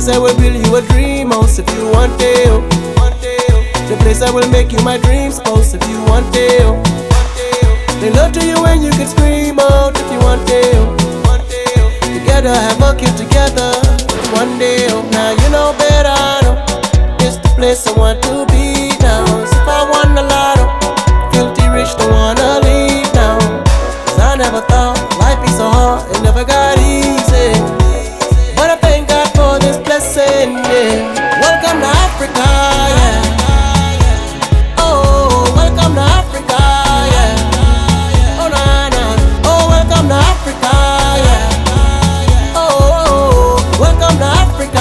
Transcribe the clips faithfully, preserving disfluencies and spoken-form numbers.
place I will build you a dream house if you want it. Oh. The place I will make you my dream spouse if you want it. Oh. They love to you when you can scream out if you want it. Oh. Together have a kid together one day. Oh. Now you know better. No. It's the place I want to be now. So if I won a lot of filthy rich, don't wanna leave now. Cause I never thought life be so hard, it never got easy. But I thank God for this blessing, yeah. Welcome to Africa, yeah. Oh, welcome to Africa, yeah. Oh, nah, nah. Oh, welcome to Africa, yeah. Oh, welcome to Africa,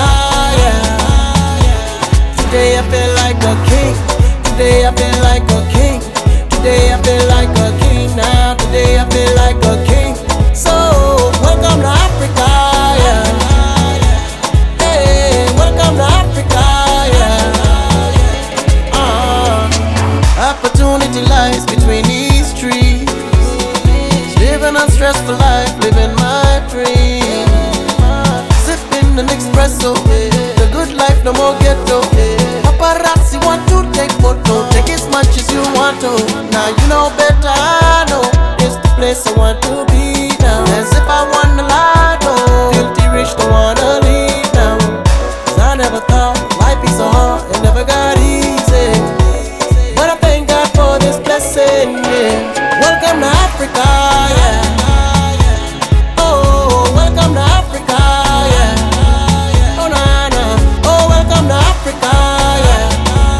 yeah. Today I feel like a king. Today I feel like a king. Today I feel like a king now. Today I feel like a king. So, welcome to Africa, yeah. Hey, welcome to Africa, yeah. Uh, opportunity lies between these trees. Living a stressful life, living my dream. Sipping an espresso, the good life, no more ghetto. Paparazzi want to take photo, take as much as you want to. Now you know better, I know it's the place I want to be now. As if I won the lotto, filthy rich, don't wanna leave now. Cause I never thought life be so hard, it never got easy. But I thank God for this blessing, yeah. Welcome to Africa, yeah. Oh, welcome to Africa, yeah. Oh, nah, nah. Oh, welcome to Africa, yeah.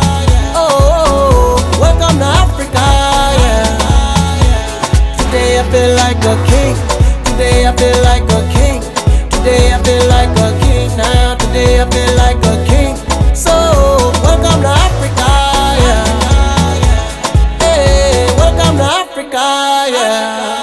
Oh, welcome to Africa, yeah. Today I feel like a king. Today I feel like a king. Today I feel like a king now. Today I feel like a king. So, welcome to Africa, yeah. Hey, welcome to Africa, yeah.